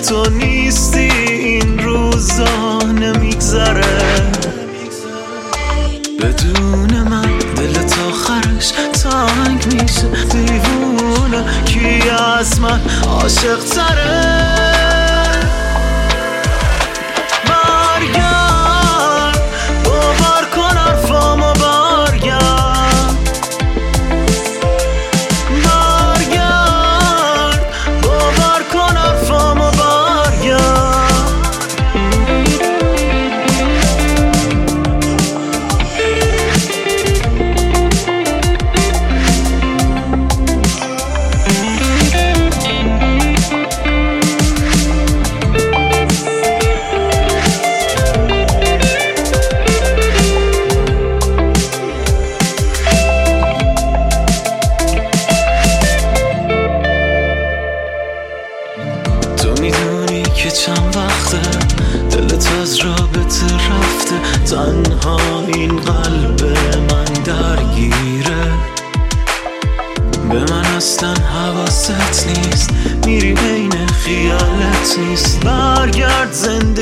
تو نیستی این روزا نمیگذره. بدون من دلت آخرش تنگ میشه. دیوونه کی از من عاشق تره. میدونی که چند وقته دلت از رابطه رفته. تنها این قلب من درگیره. به من اصلا حواست نیست. میری بین خیالت نیست. برگرد زندگی